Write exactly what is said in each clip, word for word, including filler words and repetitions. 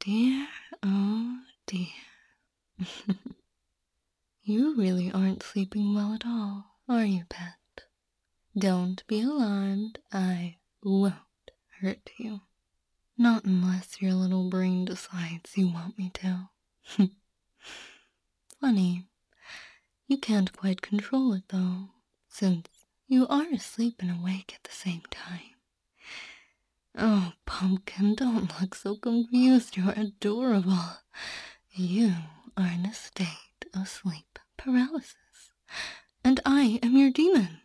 dear, oh dear. You really aren't sleeping well at all, are you, pet? Don't be alarmed, I won't hurt you. Not unless your little brain decides you want me to. Funny, you can't quite control it though, since you are asleep and awake at the same time. Oh, Pumpkin, don't look so confused. You're adorable. You are in a state of sleep paralysis, and I am your demon.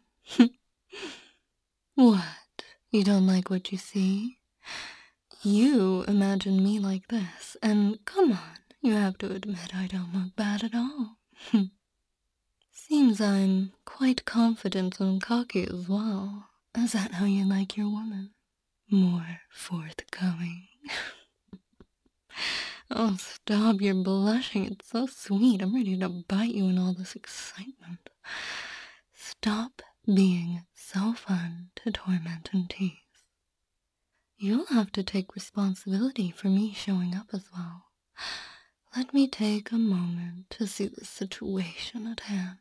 What? You don't like what you see? You imagine me like this, and come on, you have to admit I don't look bad at all. Seems I'm quite confident and cocky as well. Is that how you like your woman? More forthcoming. Oh, stop, you're blushing. It's so sweet. I'm ready to bite you in all this excitement. Stop being so fun to torment and tease. You'll have to take responsibility for me showing up as well. Let me take a moment to see the situation at hand.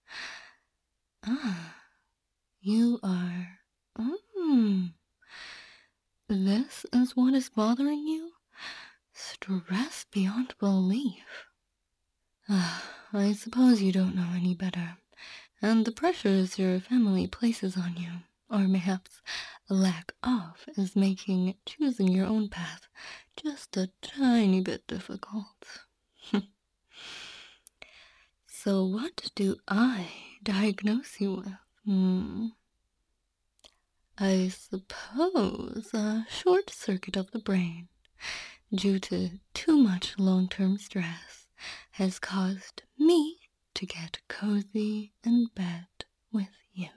Ah, you are... Mmm. This is what is bothering you? Stress beyond belief. Ah, I suppose you don't know any better, and the pressures your family places on you, or perhaps a lack of, is making choosing your own path just a tiny bit difficult. So what do I diagnose you with? Hmm. I suppose a short circuit of the brain, due to too much long-term stress, has caused me to get cozy in bed with you.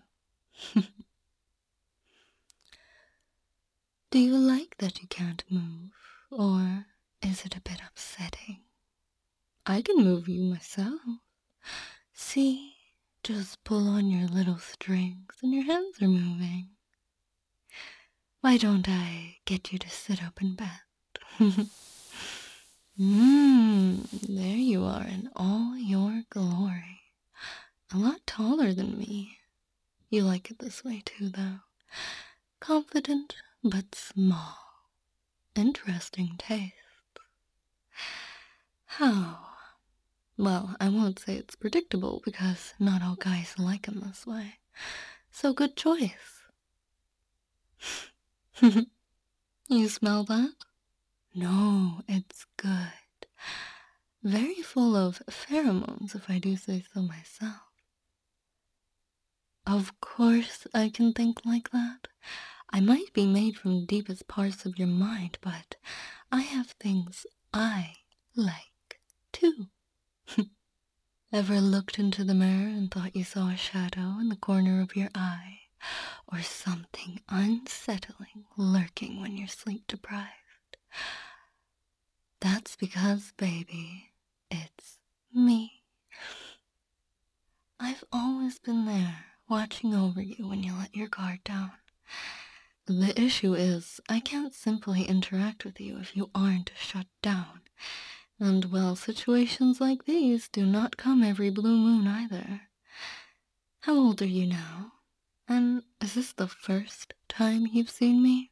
Do you like that you can't move, or is it a bit upsetting? I can move you myself. See, just pull on your little strings and your hands are moving. Why don't I get you to sit up in bed? Mmm, there you are in all your glory. A lot taller than me. You like it this way too, though. Confident, but small. Interesting taste. How? Well, I won't say it's predictable because not all guys like him this way. So good choice. You smell that? No, it's good. Very full of pheromones, if I do say so myself. Of course I can think like that. I might be made from the deepest parts of your mind, but I have things I like, too. Ever looked into the mirror and thought you saw a shadow in the corner of your eye, or something unsettling lurking when you're sleep deprived? That's because, baby, it's me. I've always been there, watching over you when you let your guard down. The issue is, I can't simply interact with you if you aren't shut down. And well, situations like these do not come every blue moon either. How old are you now? And is this the first time you've seen me?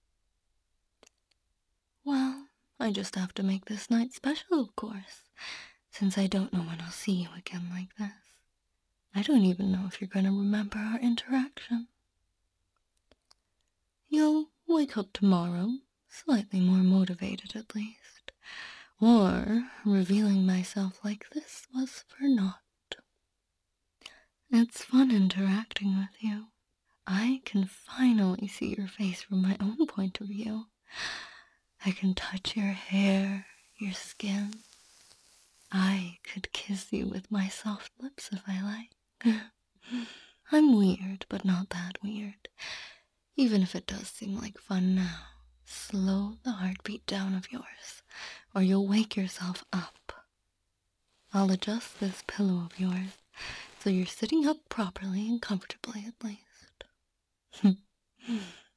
Well, I just have to make this night special, of course, since I don't know when I'll see you again like this. I don't even know if you're gonna remember our interaction. You'll wake up tomorrow, slightly more motivated at least, or revealing myself like this was for naught. It's fun interacting with you. I can finally see your face from my own point of view. I can touch your hair, your skin. I could kiss you with my soft lips if I like. I'm weird, but not that weird. Even if it does seem like fun now, slow the heartbeat down of yours, or you'll wake yourself up. I'll adjust this pillow of yours, so you're sitting up properly and comfortably at least.